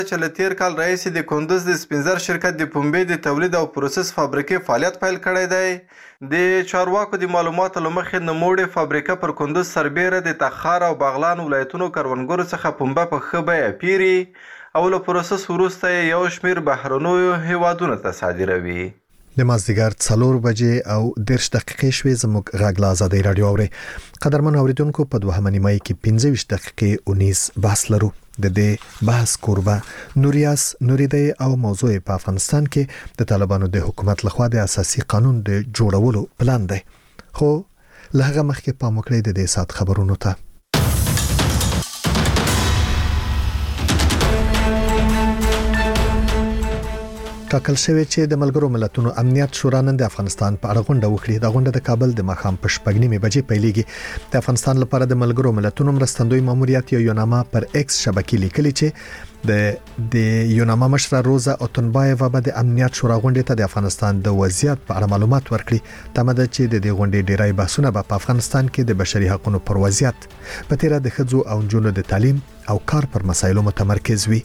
چې له تیر کال راهیسې د کندوز د سپینزر شرکت د پنبې د تولید او پروسس فابریکې فعالیت پیل کړی دی. د چارواکو د معلوماتو له مخې نوموړې فابریکه پر کندوز سربیره د تخار او بغلان ولایتونو کروندګرو څخه پنبه په ښه بیه پیري او له پروسس وروسته یې یو شمېر بهرنیو هیوادونو ته صادروي. د مازدیګر 4 بجې او 10 دقیقې شوې زموږ غږ له ازادۍ رادیو اوري. قدرمن اوریدونکو په 2 نیمه کې 25 دقیقې 19 بحث لرو. د دې بحث کوربه نوریاس نوریدی او موضوع په افغانستان کې د طالبانو د حکومت لخوا د اساسي قانون د جوړولو پلان دی. خو لهغه مخکې پام وکړئ د دې سات خبرونو ته. ټاکل شوی چې د ملګرو ملتونو امنیت شورا نن د افغانستان په اړه غونډه وکړي. د غونډه د کابل د ماښام په 8:30 بجې پیلېږي. د افغانستان لپاره د ملګرو ملتونو مرستندوی ماموریت یوناما پر ایکس شبکې لیکلي چې د یوناما مشر روزا اوتنبایوا به د امنیت شورا غونډې ته د افغانستان د وضعیت په اړه معلومات ورکړي. تمه ده چې د دې غونډې ډیری بحثونه به په افغانستان کې د بشري حقوقو پر وضعیت، په تیره د ښځو او نجونو د تعلیم او کار پر مسایلو متمرکز وي.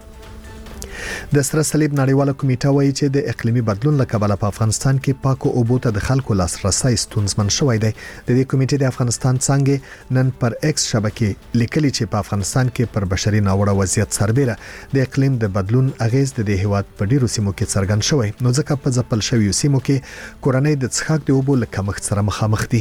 د سره صلیب نړیواله کمیټه وایي چې د اقلیمي بدلون له کبله په افغانستان کې پاکو اوبو ته د خلکو لاسرسي ستونزمن شوی دی. د دې کمیټې د افغانستان څنګه نن پر ایکس شبکې لیکلي چې په افغانستان کې پر بشري ناوړه وضعیت سربېره د اقلیم د بدلون اغیز د دې هیواد په ډیرو سیمو کې څرګند شوی، نو ځکه په ځپل شویو سیمو کې کورنۍ د څښاک د اوبو له کمښت سره مخامخ دي.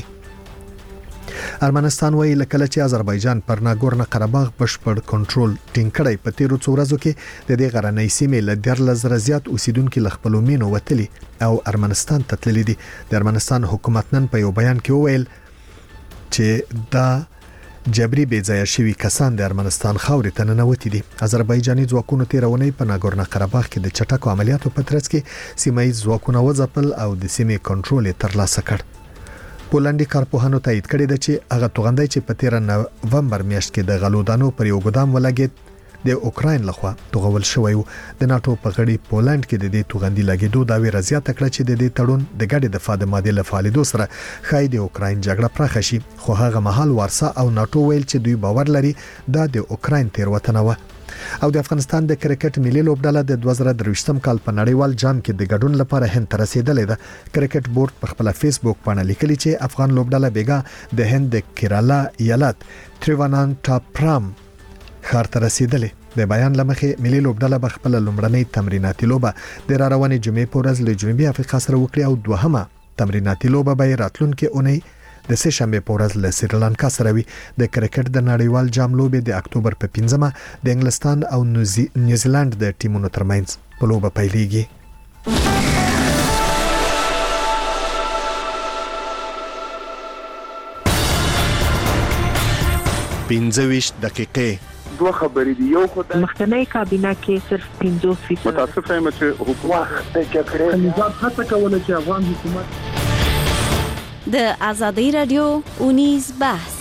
ارمنستان وایي لکه چې آذربایجان پر ناګورنو قرهباغ بشپړ کنټرول ټینګ کړی، په تیرو څو ورځو کې د دې غرنۍ سیمې له 13 زیات اوسیدونکو له خپل مینو وتلي او ارمنستان ته تللي دي. د ارمنستان حکومت نن په یو بیان کې وویل چې دا جبري بې ځایه شوي کسان د ارمنستان خاورې ته ننوتي دي. آذربایجاني ځواکونو تیرونی په ناګورنو قرهباغ کې د چټکو عملیاتو په ترڅ کې سیمه ییز ځواکونه وځپل او د سیمې کنټرول ترلاسه کړ. پولندي کارپوهانو تایید کړی دی چې هغه توغندۍ چې په 13 نومبر میاشت کې د غلودانو پر یو ګدام ولګید د اوکراین لخوا توغول شوی و. د ناتو په غړي پولند کې د دې توغندۍ لګیدو دا ویره زیاته کړه چې د دې تړون د ګډې دفاع د ماده له فعالیدو سره خای د اوکراین جګړه پراخه شي. خو هغه مهال وارسا او ناتو ویل چې دوی باور لري دا د اوکراین تیروتنه و. او د افغانستان د کرکټ ملي لوبډله د 2023م کال په نړیوال جام کې د ګډون لپاره هند ته رسیدلې ده. کرکټ بورډ په خپل فیسبوک باندې لیکلي چې افغان لوبډله بیګا د هند د کیرالا ایالت تریوانانتاپورم ښار ته رسیدلې. د بیان لمخې ملي لوبډله په خپل لومړنۍ تمریناتي لوبه د روانې جمعې په ورځ له جنوبي افریقا سره وکړي او دوهمه تمریناتي لوبه به راتلونکي اونۍ د سه شنبه په ورځ له سریلانکا سره وي. د کرکټ د نړیوال جام لوبې د اکتوبر په 5مه د انګلستان او نیوزیلند د ټیمونو ترمنځ په لوبه پیلېږي. 25 دقیقې دوه خبرې دی. یو خدای مخکنی کابینه کې صرف 50% متاسف یم چې حکومت د جګړې نظام هڅه کوله چې افغان حکومت د ازادۍ رادیو اونیز بحث.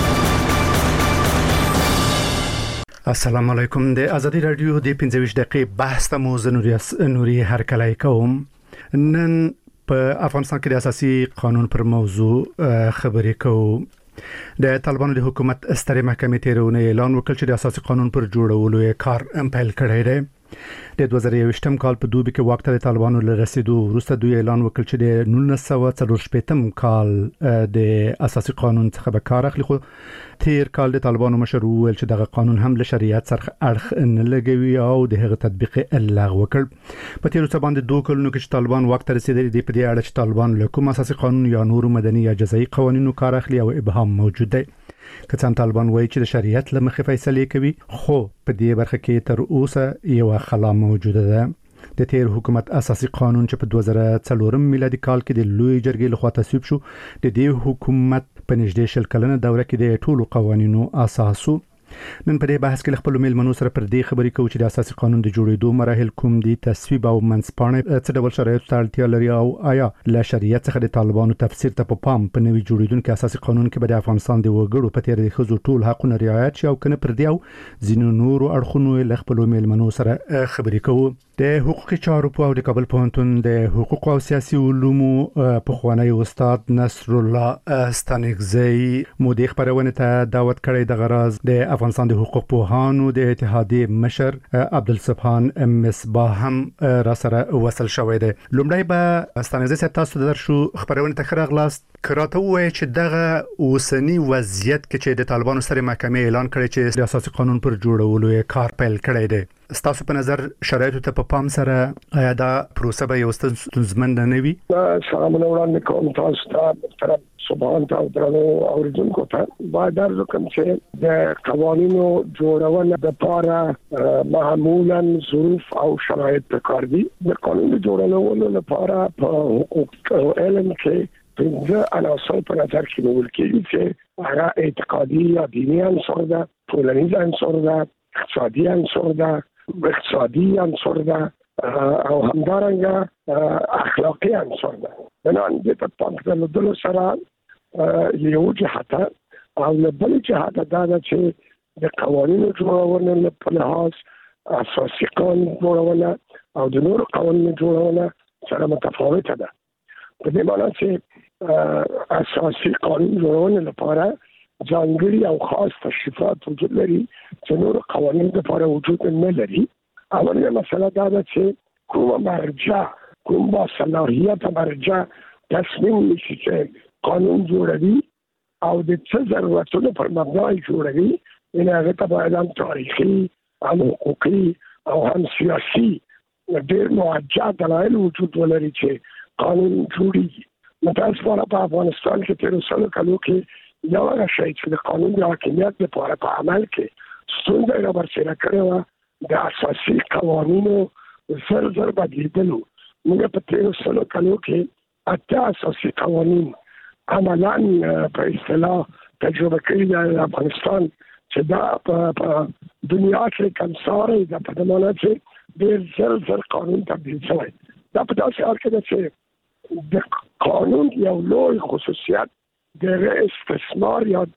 السلام علیکم. د ازادۍ رادیو د 25 دقیقې بحث ته مو نوري هرکلی کوم. نن په افغانستان کې د اساسي قانون پر موضوع خبرې کوو. د طالبانو د حکومت سترې محکمې تیرونه اعلان وکړ چې د اساسي قانون پر جوړولو کار پیل کړی دی. د 2023م کال په دوبي کې واک ته د طالبانو له رسیدو وروسته دوی اعلان وکړ چې د 1944م کال د اساسي قانون څخه به کار اخلي. خو تیر کال د طالبانو مشر وویل چې دغه قانون هم له شریعت سره اړخ نه لګوي او د هغه تطبیق لغوه کړ. په تیر څه باندې 2 کلونو کې چې طالبان واک ته رسیدلي دي، په دې اړه چې طالبان له کوم اساسي قانون یا نور مدني یا جزایي قوانینو کار اخلي او ابهام موجود دی. که څنګه طالبان وایي چې د شریعت له مخې فیصله کوي، خو په دې برخه کې تر اوسه یو خلا موجوده ده. د تیر حکومت اساسي قانون چې په 2004 میلادي کال کې د لوی جرګې لخوا تصویب شو، د دې حکومت په نږدې 20 کلنه دوره کې د ټولو قوانینو اساسو. نن په دې بحث کې خپل میلمنو سره پر دې خبرې کوو چې د اساسي قانون د جوړېدو مراحل کوم دي، تصویب او منځپانګه څه ډول شرایطو ته اړتیا لري او آیا له شریعت څخه د طالبانو تفسیر ته په پام په نوي جوړېدونکو اساسي قانون کې به د افغانستان د وګړو په تیر د ښځو ټول حقوق رعایت شي او کنه پر دې او ځینو نورو اړخونو له خپل میلمنو سره خبرې کوو. د حقوقي چارو په د کابل پوهنتون د حقوق او سیاسي علومو پخوانی استاد نصر الله ستانکزی مودي خبرونه ته دعوت کړی د غراز د افغانستان د حقوق پوهانو د اتحادیې مشر عبدالسبحان مصباح هم را سره وصل شوی دی. لومړی به ستانکزی صاحب تاسو درشو خبرونه ته خراغلاست کراته وای چې دغه اوسنی وضعیت کې چې د طالبانو سره محکمې اعلان کړی چې د اساسي قانون پر جوړولو یې کار پیل کړی دی. ستاسو په نظر شرایطو ته په پام سره آیا دا پروسه به یو ستونزمن نه وي؟ سلامونه وړاندې کوم تاسو ته محترم سبحان ته درنو اوریدونکو ته باید درز وکړم چې د قوانینو جوړونه لپاره معمولا ظروف او شرایط پکار دي. د قانون جوړولو لپاره په حقوق علم کې پنځه عناصر په نظر کې نیول کېږي چې هغه اعتقادي یا دیني عنصر ده، ټولنیز عنصر ده، اقتصادي عنصر ده، اقتصادي عنصر ده او همدارنګه اخلاقي عنصر ده. بنان د په پام کې لدلو سره یو جهته او له بل جهته دا چې د قوانینو جوړونه په لحاظ اساسي قانون جوړونه او د نورو قوانینو جوړونه سره متفاوته ده. په دې معنی چې اساسي قانون جوړونه لپاره ځانګړي او خاص تشریفات وجود لري چې نور قوانینو لپاره وجود نه لري. اوله مسله دا ده چې کومه مرجع کوم با صلاحیت مرجع تصمیم نیسي چې قانون جوړوي او د څه ضرورتونو پر مبنا جوړوي، ان هغه ته باید هم تاریخي هم حقوقي او هم سیاسي ډېر موجه دلایل وجود ولري چې قانون جوړیږي. متاسفانه په افغانستان کې تیر سلو کلو کې یو هغه شی چې د قانون د حاکمیت لپاره په عمل کې ستونزه را برسېره کړې وه د اساسي قوانینو زر بدلیدلو. موږ په تیر سلو کلو کې اته اساسي قوانین عملاً په اصطلاح تجربه کړي د افغانستان چې دا په دنیا کې کمساري ده، په دې معنی چې ډېر زر قانون تبدیل شوی. دا په داسې حال کې ده چې د قانون یو لوی خصوصیت د استثمار یا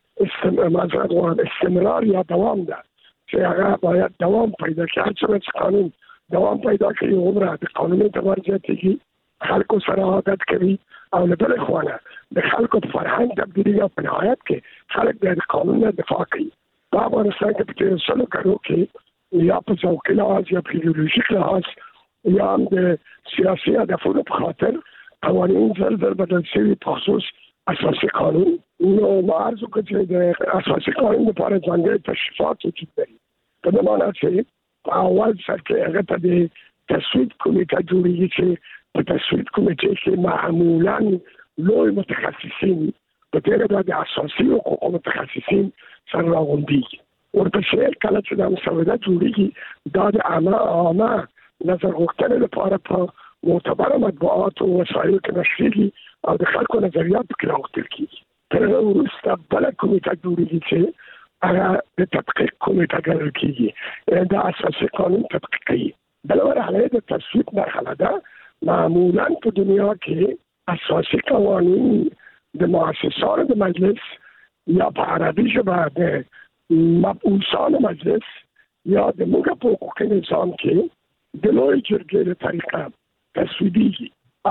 استمرار یا دوام ده چې هغه باید دوام پیدا کړي. هر څومره چې قانون دوام پیدا کړي عمره د قانوني اعتبار زیاتېږي، خلکو سره عادت کوي او له بلې خوا د خلکو په فرهنګ تبدیلي او په نهایت کې خلک د قانون نه دفاع کوي. په افغانستان کې په تېرو سلو کلو کې یا په ذوقي لحاظ یا په ایډیولوژیک لحاظ یا هم د سیاسي هدفونو په خاطر قوانین زر بدل شوي په خصوص اساسي قانون. نو ما عرض وکړ چې د اساسي قانون لپاره ځانګړي تشریفات وجود لري. په دې معنی چې په اول سر کې هغه ته د تصویب کمیټه جوړېږي چې په تصویب کمیټې کې معمولاً لوی متخصصین په تېره د اساسي حقوقو متخصصین سره راغونډېږي. ورپسې کله چې دا مسوده جوړېږي دا د عامه نظر غوښتنې لپاره په معتبره مطبوعاتو او وسایلو کې نشریږي او د خلکو نظریات پکې راغوښتل کېږي. تر هغه وروسته بله کمیټه جوړېږي چې هغه د تحقیق کمیټه ګڼل کېږي، د اساسي قانون تحقیق کوي. بله مرحله د تصویب مرحله ده. معمولا په دنیا کې اساسي قوانین د مؤسسانو د مجلس یا په عربي ژبه د مبعوثانو مجلس یا د موږ په حقوقي نظام کې د لویې جرګې له طریقه تصویبیږي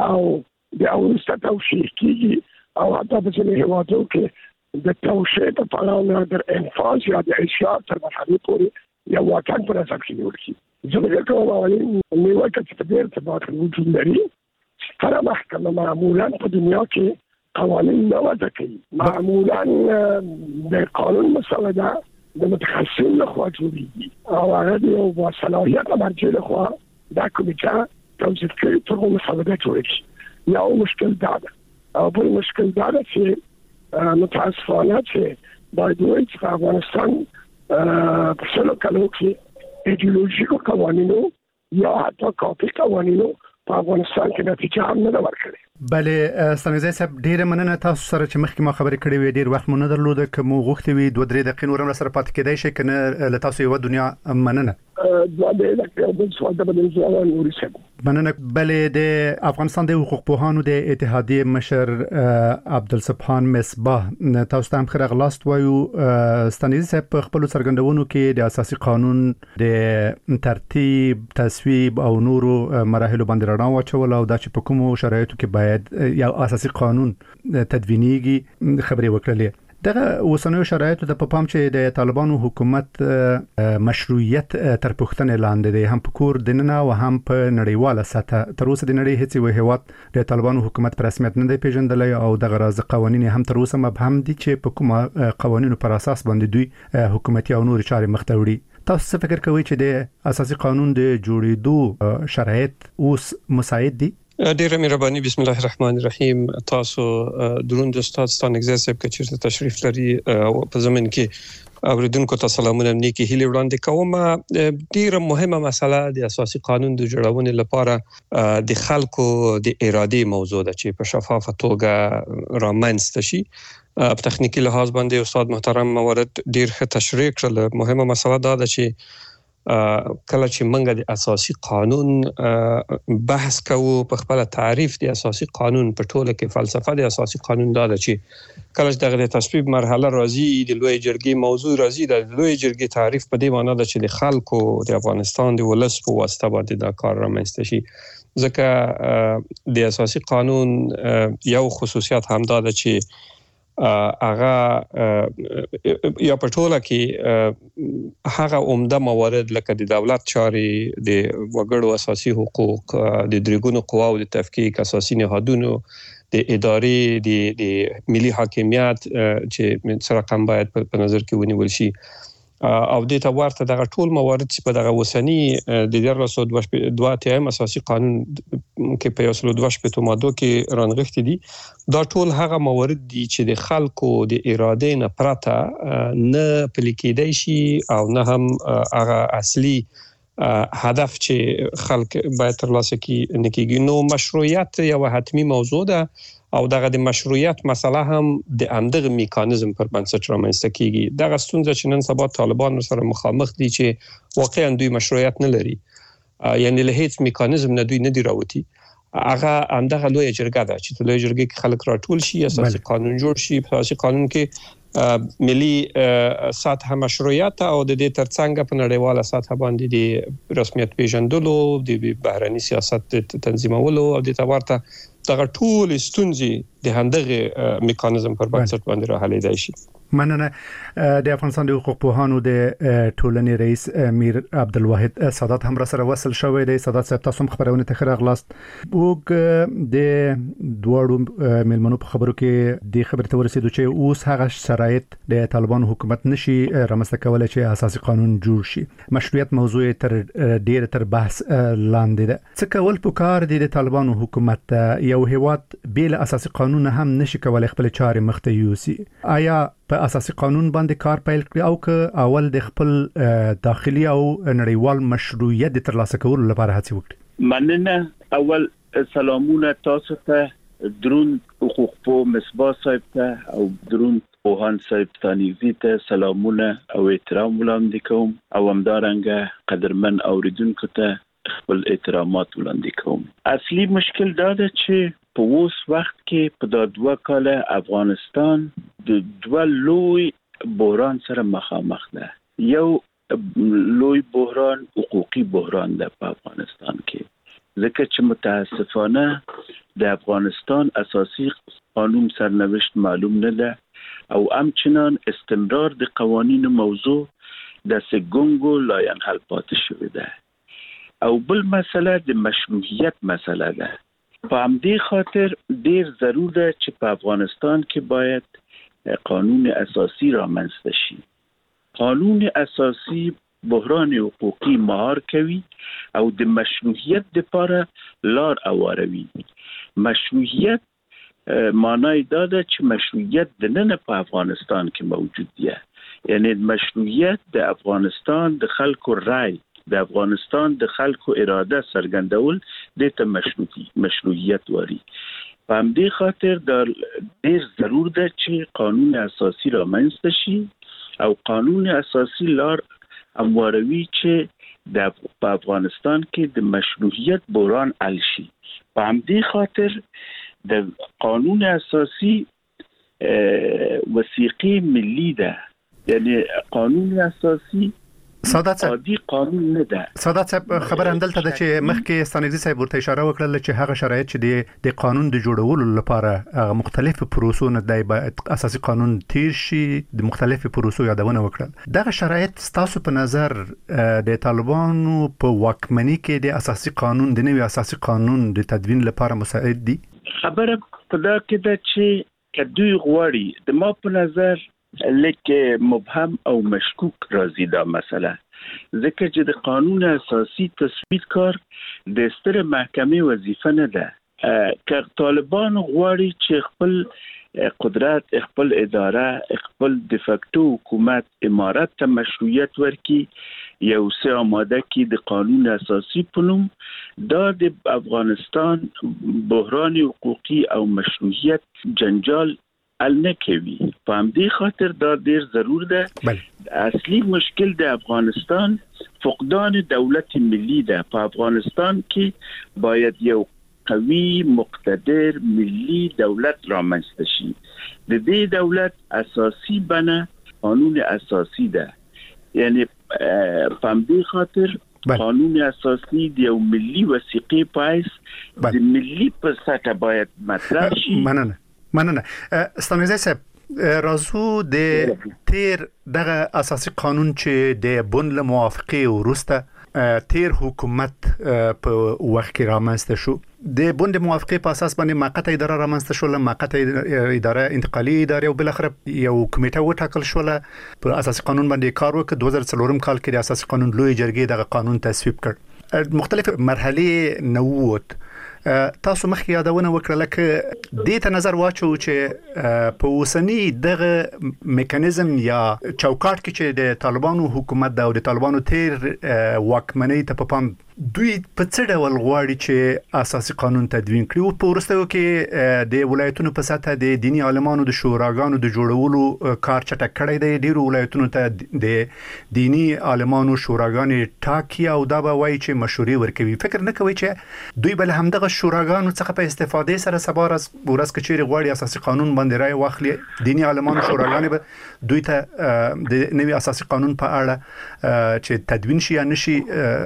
او د وروسته توشیح کېږي او حتی په ځینې هېوادو کې د توشیح په پړاو نه در انفاظ یا د اجرا تر مرحلې پورې یو واټن په نظر کې نیول کېږي. زه فکر کوم اولین نیوکه چې په دې ارتباط وجود لري، ستره محکمه معمولا په دنیا کې قوانین نه وضع کوي. معمولا د قانون مسوده د متخصصین لخوا جوړېږي او هغه د یو باصلاحیته مرجع لخوا دا کمیټه توصیف کوي تر مسوده جوړېږي. یو مشکل دا ده او بل مشکل دا ده چې متاسفانه چې باید وایي چې په افغانستان په سلو کلو کې ایډیولوژیکو قوانینو یا حتی کافي قوانینو په افغانستان کې نتیجه هم نه ورکړي. بله ستانکزی صاحب ډیره مننه تاسو سره چې مخکې ما خبرې کړې وې. ډیر وخت مو نه درلوده که مو غوښتې وي 2-3 دقیقې نور هم سره پاتې کېدای شي که نه له تاسو یوه دنیا مننه. 2 دقیقې بل سوال ته به د ځواب نوري صاحب مننه. بلې د افغانستان د حقوق پوهانو د اتحادیې مشر عبدالسبحان مصباح تاسو ته هم ښه راغلاست وایو. ستانیزي صاحب په خپلو څرګندونو کې د اساسي قانون د ترتیب، تصویب او نورو مراحلو باندې رڼا واچول او دا چې په کومو شرایطو کې باید یو اساسي قانون تدوینیږي خبرې وکړلې. دغه اوسنیو شرایطو د پام چې د طالبانو حکومت مشروعیت تر پوښتنې لاندې دی، هم په کور دننه او هم په نړیواله سطح. تر اوسه د نړۍ هیڅ یو هیواد د طالبانو حکومت په رسمیت نه دی پیژندلی او دغه راز قوانین هم تر اوسه مبهم دي چې په کومه قوانینو پر اساس باندې دوی حکومتي او نور چارې مخ ته وړي. تاسو څه فکر کوئ چې د اساسي قانون د جوړېدو شرایط اوس مساعد دي؟ ډیره مهرباني. بسم الله الرحمن الرحیم. تاسو دروند استاد ستانګزی صاحب کې چیرته تشریف لري په زمين کې اوریدونکو ته سلامونه نیکی هیله وړاندې کوم. ډیره مهمه مسله د اساسي قانون د جوړونې لپاره د خلکو د ارادې موضوع ده چې په شفافه توګه رامنځته شي. په تخنیکی لحاظ باندې استاد محترم موارد ډیر ښه تشریح کړل. مهمه مسله دا ده چې کله چې موږ د اساسي قانون بحث کوو، په خپل تعریف د اساسي قانون په ټوله کې فلسفه د اساسي قانون دا ده چې کله چې د تصویب مرحله راځي، د لوی جرګې موضوع راځي، د لوی جرګې تعریف په دې معنی ده چې د خلکو د افغانستان د ولس په واسطه باندې دا کار رامنځته شي. ځکه د اساسي قانون یو خصوصیت هم دا ده چې هغه یا په ټوله کې هغه عمده موارد لکه د دولت چارې، د وګړو اساسي حقوق، د درګونو قواو د تفکیک، اساسي نهادونو د ادارې، د ملي حاکمیت چې څه رقم باید په نظر کې ونیول شي او د ته ورته دغه ټول موارد چې په دغه وسنی د 1982 اساسي قانون کې په 1982 ماده کې رانغښتي دي. دا ټول هغه موارد دي چې د خلکو د ارادې نه پرته نه پلي کېدای شي او نه هم هغه اصلي هدف چې خلک باید ترلاسه کړي. نو مشروعیت یو حتمی موضوع ده او دغه د مشروعیت مسله هم د همدغه میکانیزم پر بنسټ رامنځته کیږي. دغه ستونزه چې نن سبا طالبان سره مخامخ دي چې واقعا دوی مشروعیت نه لري، یعنی له هیڅ میکانیزم نه دوی نه دی راوتی. هغه همدغه لوی جرګه ده چې لوی جرګه کې خلک راټول شي، اساسي قانون جوړ شي. په اساسي قانون کې ملي سطح مشروعیت او د دې ترڅنګ په نړیواله سطح باندې د رسمیت پیژندلو، د بهرني سیاست تنظیمولو او د تورته دغه ټول ستونزې د همدغه میکانیزم پر بنسټ باندې راحلېدای شي. مننه. د افغانستان د حقوق پوهانو د ټولنې رئیس امیر عبدالواحد سادات هم را سره وصل شوی دی. سادات صاحب تاسو هم خبرونه ته راغلاست. وګ د دوړو ملمنو په خبرو کې د خبرې ته ورسېدو چې اوس هغه شرایط د طالبانو حکومت نشي رامنځته کولای چې اساسي قانون جوړ شي. مشروعیت موضوع تر ډیر تر بحث لاندې ده. څه کول پکار دي د طالبانو حکومت؟ یو هیواد بیل اساسي قانون هم نشي کولای خپل چارې مخته یوسي. آیا په اساسي قانون باندې کار پیل کړی او که اول د خپل داخلي او نړیوال مشروعیت د ترلاسه کولو لپاره هڅه وکړي؟ مننه. اول سلامونه تاسو ته، درون حقوق پوه مصباح صاحب ته او درون پوهان صاحب ستانیزي ته سلامونه او احترام وړاندې کوم او همدارنګه قدرمن اوریدونکو ته خپل احترامات وړاندې کوم. اصلي مشکل دا ده چې په اوس وخت کې په دا 2 کاله افغانستان د 2 لوی بحران سره مخامخ ده. یو لوی بحران حقوقي بحران ده په افغانستان کې، ځکه چې متاسفانه د افغانستان اساسي قانون سرنوشت معلوم نه ده او همچنان استمرار د قوانینو موضوع د سګونګو لاینحل پاتې شوی ده. او بل مسله د مشروعیت مسله ده. په همدې خاطر ډیر ضرور ده چې په افغانستان کې باید قانون اساسي رامنځته شي. قانون اساسي بحران حقوقي مهار کوي او د مشروعیت لپاره لار هواروي. مشروعیت معنی دا ده چې مشروعیت د نن په افغانستان کې موجود دی. یعنی مشروعیت د افغانستان د خلکو رای، د افغانستان د خلکو اراده څرګندول د ته مشروعیت واري. په همدې خاطر د ډیر ضرور ده چې قانون اساسي رامنځته شي او قانون اساسي لار همواروي چې په افغانستان کې د مشروعیت بحران حل شي. په همدې خاطر د قانون اساسي وثیقه ملی ده، یعنی قانون اساسي سادات صاحب عادي قانون نه ده. سادات صاحب خبر اندلته د چې مخکې ستانګزي صاحب ورته اشاره وکړه چې هغه شرایط چې د قانون د جوړولو لپاره مختلف پروسو نه دی باید اساسي قانون تیر شي، د مختلف پروسو یادونه وکړه. دغه شرایط ستاسو په نظر د طالبانو په واکمنۍ کې د اساسي قانون د نوي اساسي قانون د تدوین لپاره مساعد دي؟ خبره په دا کې ده چې کدوې غواړي د ما په نظر لکه مبهم او مشکوک راځي دا مسله، ځکه چې د قانون اساسي تصویب کار د ستر محکمې وظیفه نه ده. که طالبان غواړي چې خپل قدرت، خپل اداره، خپل د فکټو حکومت امارت ته مشروعیت ورکړي، یو څه آماده کی د قانون اساسي په نوم دا د افغانستان بحران حقوقي او مشروعیت جنجال حل نه کوي. په همدې خاطر دا ډیر ضرور ده. اصلي مشکل د افغانستان فقدان دولت ملی ده. په افغانستان کې باید یو قوي مقتدر ملی دولت رامنځته شي. د دې دولت اساسي بنه قانون اساسي ده، یعنی په همدې خاطر قانون اساسي د یو ملی وثیقه پایس د ملی په سطح باید مطرح شي. مننه. ستانګزي صاحب راځو د تیر دغه اساسي قانون چې د بن له موافقه وروسته تیر حکومت په وخت کې رامنځته شو. د بن د موافقه په اساس باندې موقته اداره رامنځته شو، موقته اداره انتقالي اداره او بل اخر یو کمیټه وټاکل شو په اساسي قانون باندې کار وکړ. 2004 کال کې د اساسي قانون لوی جرګې دغه قانون تصویب کړ. مختلف مرحله نووت. تاسو مخکې یادونه وکړه لکه دې ته نظر واچو چې په اوسنی دغه میکانیزم یا چوکاټ کې چې د طالبانو حکومت او د طالبانو تیر واکمنۍ ته په پام دوی په څه ډول غواړي چې اساسي قانون تدوین کړي. او په وروستیو کې د ولایتونو په سطح د دینی عالمانو د شوراګانو د جوړولو کار چټک کړی دی. ډیرو ولایتونو ته د دینی عالمانو شوراګانې ټاکي او دا به وایي چې مشورې ورکوي. فکر نه کوي چې دوی بل همدغه شوراګانو څخه په استفاده سره سبا ورځ کچېري غواړي اساسي قانون باندې رائے واخلي؟ دینی عالمانو شوراګانې به دوی ته د نوي اساسي قانون په اړه چې تدوین شي یا نشي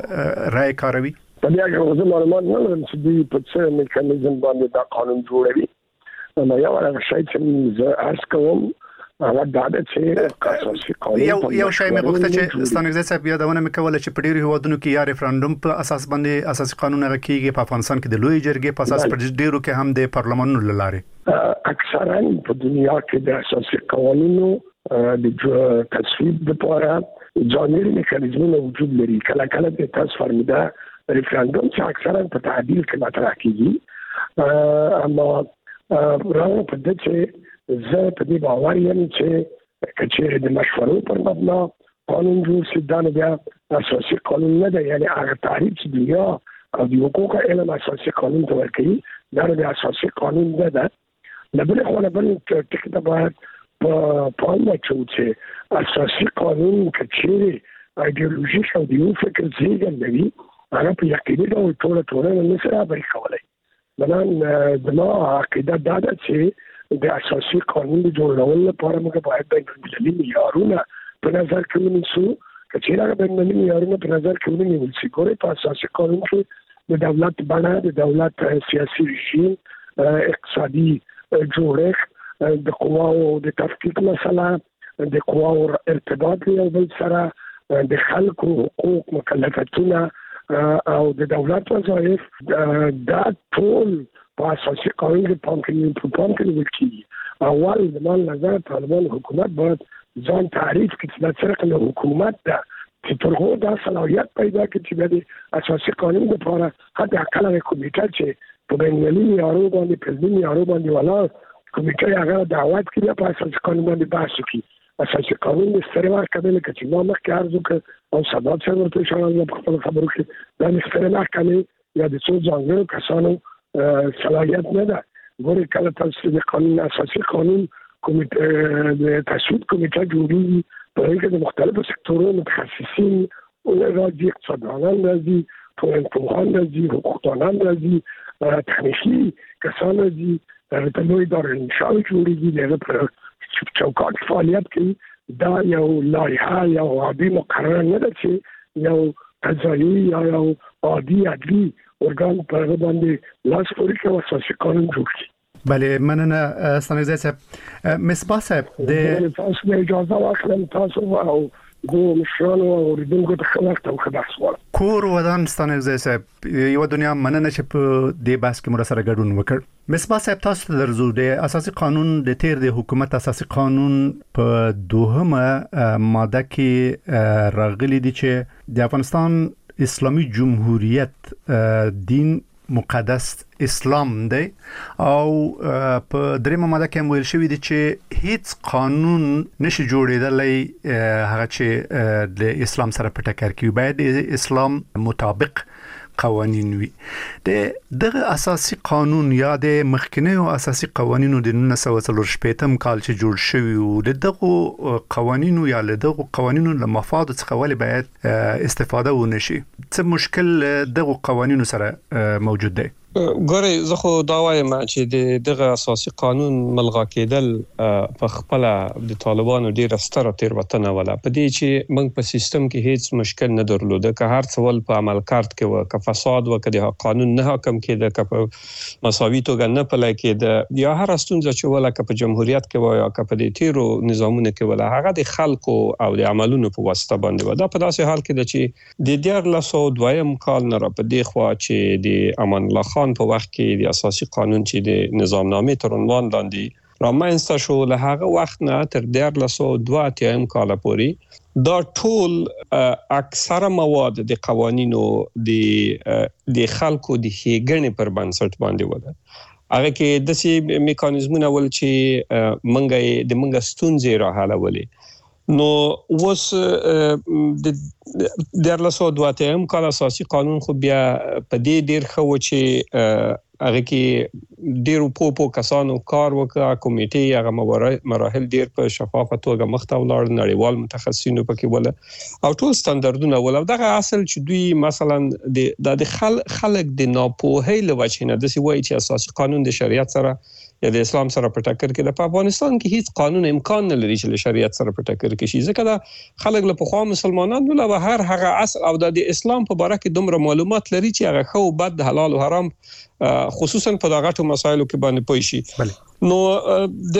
رائے کاروي؟ په دې اړه زه معلومات نه لرم چې دوی په څه میکانیزم باندې دا قانون جوړوي. نو یو هغه شی چې زه عرض کوم هغه دا ده چې اساسي قانون یو شی مې غوښته چې ستانګزي صاحب یادونه مې کوله چې په ډیرو هیوادونو کې یا ریفرندوم په اساس باندې اساسي قانون هغه کیږي. په افغانستان کې د لوی جرګې په اساس پر ډیرو کې هم د پارلمانونو لاره اکثرا په دنیا کې د اساسي قانونو د تصویب لپاره ځانګړي میکانیزمونه وجود لري. کله کله د تاسو فرموده ریفرندوم چې اکثرا په تعدیل کې مطرح کیږي، اما راو په دې چې زه په دې باور یم چې کچېره د مشورو پر مبنا قانون جوړ شي دا بیا اساسي قانون نه دی. یعنی هغه تعریف چې دنیا او د حقوق علم اساسي قانون ته ورکوي دا د اساسي قانون نه ده. لبل خو لبل ټکی ته باید په پام واچو چې اساسي قانون کچېره ایدئولوژیک او د یو فکر زیږنده وي هغه په یقیني ډول ټولنه نه سره برابر کولای. بلان زما عقیده دا ده چې د اساسي قانون د جوړولو لپاره موږ باید د بین‌المللي معیارونه په نظر کې ونیسو. کچېره هغه بین‌المللي معیارونه په نظر کې ونیول شي. ګورئ په اساسي قانون کې د دولت بڼه، د دولت سیاسي رژیم، اقتصادي جوړښت، د قواو د تفکیک مسله، د قواو ارتباط یو بل سره، د خلکو حقوق، مکلفیتونه او د دولت وظایف، دا ټول په اساسي قانون کې په پام کې نیول کېږي. اول د مان نظر طالبان حکومت باید ځان تعریف کړي چې دا څرنګه حکومت ده چې تر هغه دا صلاحیت پیدا کړي چې د اساسي قانون لپاره حتی اقل کمیټه چې په بین‌المللي معیارونو باندې په ځینې معیارونو باندې ولاړ کمیټه هغه دعوت کړي په اساسي قانون باندې بحث وکړي. اساسي قانون د استعمار کبل کې چې ما مخکې عرض وکړ او سبب څنګه ورته اشاره په خپل خبرو کې دا استعمار کړي یا د څو ځانګړو کسانو صلاحیت نه ده. ګورئ کله تاسو د قانون اساسي قانون کمیټه د تصویب کمیټه جوړیږي په هغه کې د مختلفو سکتورونو متخصصین راځي، اقتصاددانان راځي، ټولنپوهان راځي، حقوقدانان راځي، تخنیکي کسان راځي، د لوی دارالانشاء جوړېږي، د په چوکاټ فعالیت کوي. دا یو لایحه یا عادي مقرره نه ده چې یو قضایي یا یو عادي عدلي ارګان پر باندې لاس پورې کوي او اساسي قانون جوړ کړي. بله مننه ستانکزی صاحب. مصباح صاحب د تاسو اجازه واخلم تاسو او د مشرانو او اوریدونکو ته ښه وخت او ښه بحث غواړم. کور ودان ستانکزی صاحب یو دنیا مننه چې په دې بحث کې مر سره ګډون وکړ. مصباح صاحب تاسو ته درځو د اساسي قانون د تیر د حکومت اساسي قانون په دوهمه ماده کې راغلي دي چې د افغانستان اسلامي جمهوریت دین مقدس اسلام دی او په دریمه ماده کې ویل شوی دی چې هیڅ قانون نشي جوړېدلی هغه چې د اسلام سره په ټکر کې باید د اسلام مطابق قوانین وي. دغه اساسي قانون یا د مخکنیو اساسي قوانینو د 1940 کال چې جوړ شوی او دغه قوانینو یا دغه قوانینو له مفاد څخه ولې باید استفاده ونشي؟ څه مشکل دغه قوانینو سره موجود دی؟ ګورئ زه خو دا وایم چې دغه اساسي قانون ملغا کېدل په خپل د طالبانو ډیره ستره تیروتنه ولا په دې چې موږ په سیستم کې هیڅ مشکل نه درلوده که هر څه ول په عمل کارت کې و که فساد و که د قانون نه حاکم کېده که په مساوي توګه نه پلی کېده یا هر ستونزه چې ولا که په جمهوریت کې و یا که په دې تیرو نظامونو کې ولا هغه د خلکو او د عملونو په واسطه باندې و. دا په داسې حال کې ده چې د 1902 کال نه را په دې خوا چې د امان الله خان په وخت کې د اساسي قانون چې د نظامنامې تر عنوان لاندې رامنځته شو له هغه وخت نه تر 1902 کال پورې دا ټول اکثره مواد د قوانینو د خلکو د ښېګڼې پر بنسټ باندې وده. هغه کې داسې میکانیزمونه ول چې منګه ستونزې راحلولې. نو اوس د 1902 کال اساسي قانون خو بیا په دې ډیر ښه و چې هغه کې ډیر په کسانو کار وکړ، کمیټې هغه مراحل ډیر په شفافه توګه مخته ولاړ، نړیوال متخصصینو پکې ول او ټول ستاندردونه ول. دغه اصل چې دوی مثلا د خلک د ناپوهۍ له وجې نه داسې وایي چې اساسي قانون د شریعت سره یا د اسلام سره په ټکر کې د افغانستان کې هیڅ قانون امکان نه لري چې له شریعت سره په ټکر کې شي، ځکه دا خلک له پخوا مسلمانان ول او هغه اصل او د اسلام په باره کې دومره معلومات لري چې هغه خو بد حلال او حرام خصوصا په دغه ټولو مسایلو کې باندې پوي شي. نو د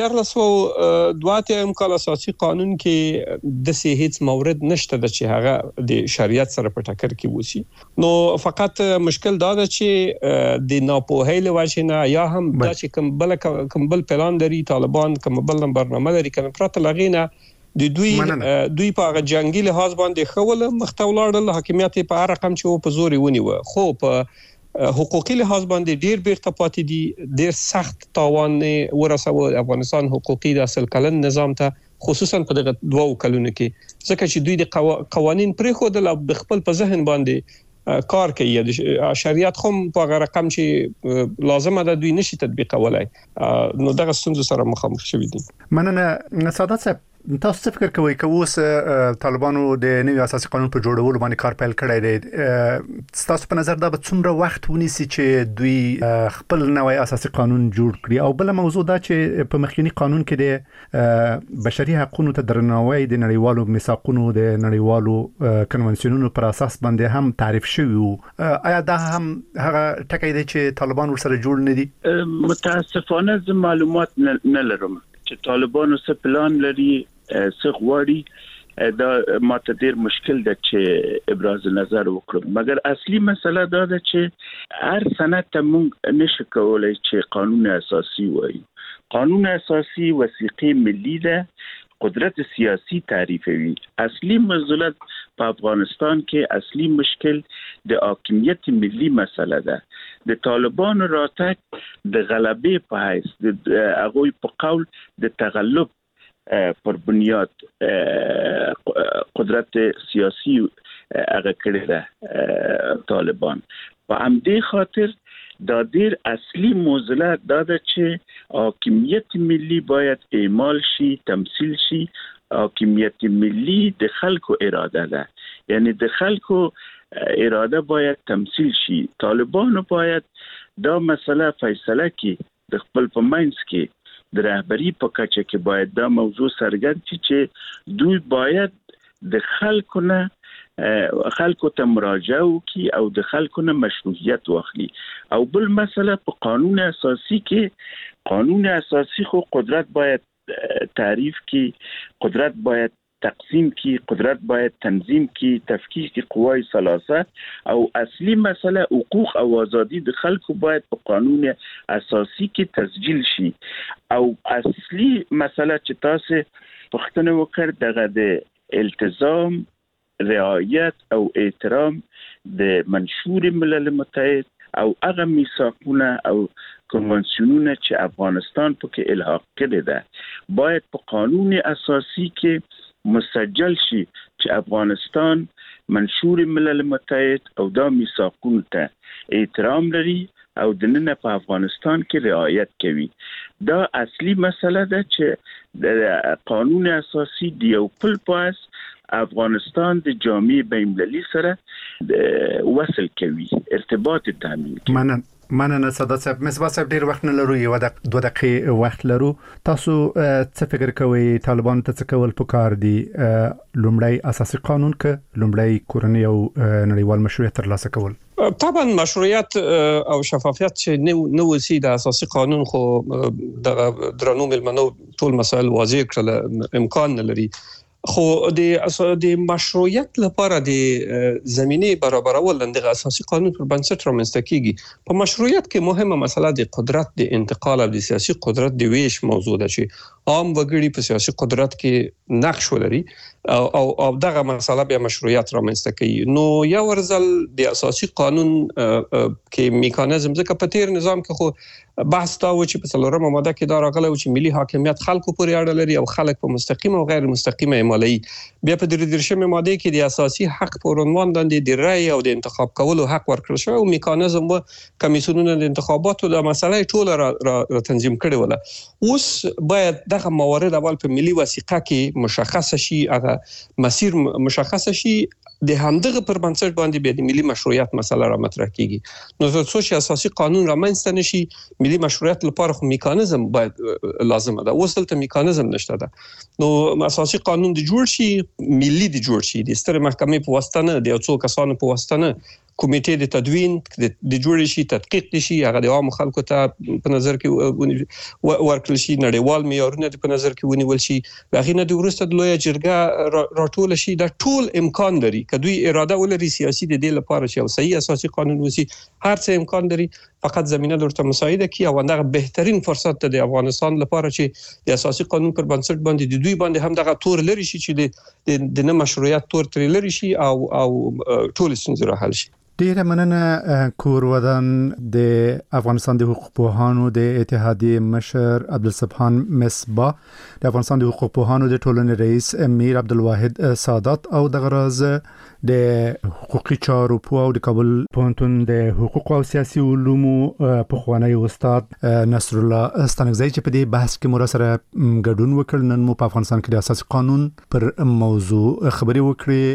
1902 کال اساسي قانون کې د هیڅ مورد نشته چې هغه د شریعت سره په ټکر کې وسی. نو فقط مشکل دا ده چې د ناپوهۍ له وجې نه یا هم دا چې کوم بل پلان لري طالبان، کوم بل برنامه لري، کوم پرته لغینه د دوی په هغه جنگي لحاظ باندې خول مختولړل حاکمیت په هر رقم چې په زور ونیو. خو په حقوقي لحاظ باندې ډیر بیرته پاتې دي، ډیر سخت تاوان ورسوه افغانستان حقوقي د اصل کلن نظام ته، خصوصا په دغه 2 کلونو کې، ځکه چې دوی د قوانین پرې خودل او خپل په ذهن باندې کار کوي. د شریعت خو په هغه رقم چې لازمه ده دوی نشي تطبیقولای. نو دغه ستونزو سره مخامخ شوي دي. مننه سعادت صاحب. تاسو څه فکر کوئ که اوس طالبانو د نوي اساسي قانون په جوړولو باندې کار پیل کړی دی؟ تاسو په نظر دا به څومره وخت ونیسي چې دوی خپل نوی اساسي قانون جوړ کړي؟ او بل موضوع دا چې په مخکنی قانون کې د بشري حقوقو ته درناوی د نړیوالو میثاقونو د نړیوالو کنونسیونونو پر اساس باندې هم تعریف شوی وو، آیا دا هم هغه ټکی دی چې طالبان ورسره جوړ نه دي؟ متاسفانه زه معلومات نه لرم چې طالبانو څه پلان لري، څه غواړي. دا ماته ډیر مشکل ده چې ابراز نظر وکړم، مګر اصلي مسله دا ده چې هر سند ته موږ نشو کولای چې قانون اساسي وایي. قانون اساسي وثیقه ملي ده، قدرت سیاسی تعریفوي. اصلي معضلت په افغانستان کې اصلي مشکل د حاکمیت ملي مسله ده. د طالبانو راتګ د غلبې په حیث د هغوی په قول د تغلب پر بنیاد قدرت سیاسی هغه کړی ده طالبان. په همدې خاطر دا ډیر اصلي موضوع دا ده چې حاکمیت ملي باید اعمال شي، تمثیل شي. حاکمیت ملي د خلکو اراده ده، یعنی د خلکو اراده باید تمثيل شي. طالبانو باید دا مسله فیصله کړي د خپل په منځ کې د رهبری په کچه کې باید دا موضوع څرګند شي چې دوی باید د خلکو ته مراجعه وکړي او د خلکو نه مشروعیت واخلي. او بل مسله په قانون اساسي کې قانون اساسي خو قدرت باید تعریف کړي، قدرت باید تقسیم کی، قدرت باید تنظیم کی، تفکیک قوای ثلاثه او اصلی مسئله حقوق او آزادی د خلکو باید په قانون اساسی کې تسجیل شي. او اصلی مسئله چې تاسو پوښتنه وکړ دغه د التزام، رعایت او احترام د منشور ملل متحد او هغه میثاقونه او کنوانسیونونه چې افغانستان پکې الحاق کړی ده باید په قانون اساسی کې مسجل شي چې افغانستان منشور ملل متحد او دا میثاقونو ته احترام لري او د نن په افغانستان کې رعایت کوي. دا اصلي مسله ده چې د قانون اساسي دی او پل پاس افغانستان د جامعه بین‌المللي سره وصل کوي، ارتباط تامین کوي. مننه سادات صاحب. مصباح صاحب ډیر وخت نه لرو، یو د 2 دقیقې وخت لرو. تاسو څه فکر کوئ طالبان ته څه کول پکار دي؟ لومړی اساسي قانون کې لومړی کورنۍ او نړیوال مشروعیت ترلاسه کول؟ طبعا مشروعیت او شفافیت چې نو وسی د اساسي قانون خو د درنو ملمنو ټول مسائل واضح کړل، امکان نه لري. خو د مشروعیت لپاره د زمینه برابرول د اساسي قانون پر بنسټ رامنځته کیږي. په مشروعیت کې مهمه مسله د قدرت د انتقال او د سیاسي قدرت د ویش موضوع ده چې عام وګړي په سیاسي قدرت کې نقش ولري او دغه مسله به مشروعیت رامنځته کوي. نو یو ورزل د اساسي قانون کې میکانیزم ځکه په تیر نظام کې خو بحث تا و چې په څلورمه ماده کې دا راغلی و چې ملي حاکمیت خلکو پورې اړه لري او خلک په مستقیم او غیر مستقیمه عملي. بیا په 13مه ماده کې د اساسي حق پر عنوان د رأی او د انتخاب کولو حق ورکړل شو او میکانیزم و کمیسیونونه د انتخاباتو د مسلې ټول را تنظیم کړي ولا. اوس باید دغه موارد اول په ملي وثیقه کې مشخص شي، هغه مسیر مشخص شي، د همدغه پر بنسټ باندې به د ملي مشروعیت مسله را مطرح کیږي. نو تر څو چې اساسي قانون رامنځته نشي ملي مشروعیت لپاره خو میکانیزم باید لازمه ده. اوس دلته میکانیزم نشته ده. نو اساسي قانون د جوړ شي، ملي د جوړ شي، د ستر محکمې په واسطه نه، د څو کسانو په واسطه نه، کمیټې د تدوین د جوړ شي، تحقیق شي، هغه د عام خلکو ته په نظر کې ورکړل شي، نړیوال معیارونه په نظر کې ونیول شي، هغه نه د ورسته د لوی جرګه راټول شي. دا ټول امکان لري که دوی اراده ولري سیاسي د دې لپاره چې او صحیح اساسي قانون وسی، هر څه امکان لري، فقط زمينه درته مساعده کی او دغه بهترین فرصت ته د افغانستان لپاره چې د اساسي قانون پر بنسټ باندې د دوی باندې هم دغه تور لري شي چې د نه مشروعیت تور تر لري شي او ټول ستونزې را حل شي. ډیره مننه. کور ودان د افغانستان د حقوق پوهانو د اتحادیې مشر عبدالسبحان مصباح، د افغانستان د حقوق پوهانو د ټولنې رئیس امیر عبدالواحد سادات او د غراز د حقوقي چارو په او د کابل پوهنتون د حقوق او سیاسي علومو پخوانی استاد نصر الله ستانکزی چې په دې بحث کې مو سره ګډون وکړ. نن مو په افغانستان کې د اساسي قانون پر موضوع خبرې وکړې.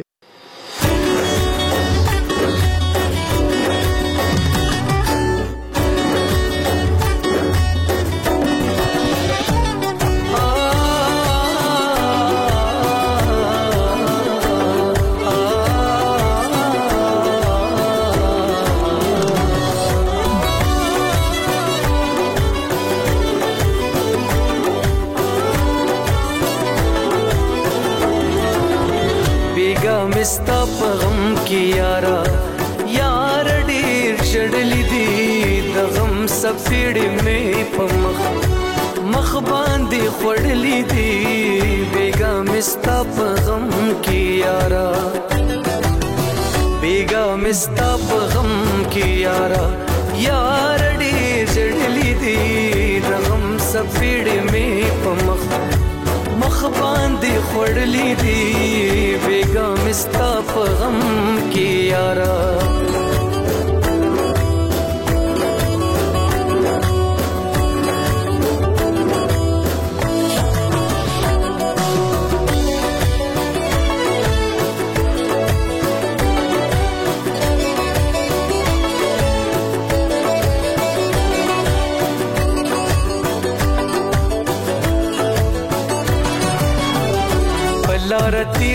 مستا پغم کی یارا یار ډیر چړلی دی د غم سپېړې مې په مخ باندې خړلی دی بیگا مستا پغم کی یارا بیگا مستا پغم کی یارا یار ډیر چړلی دی د غم سپېړې مې په مخ باندې خړلی دی بیگا مستا پغم کی یارا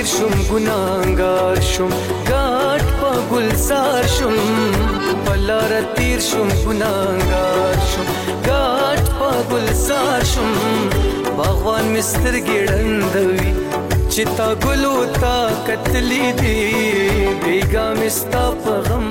شم ګناګار شم ګاټ په ګلزار شم بلار تیر شم ګناګار شم ګاټ په ګلزار شم باغوان مستر ګړندوي چتا ګلو تا کتلی دی بیګا مستا په غم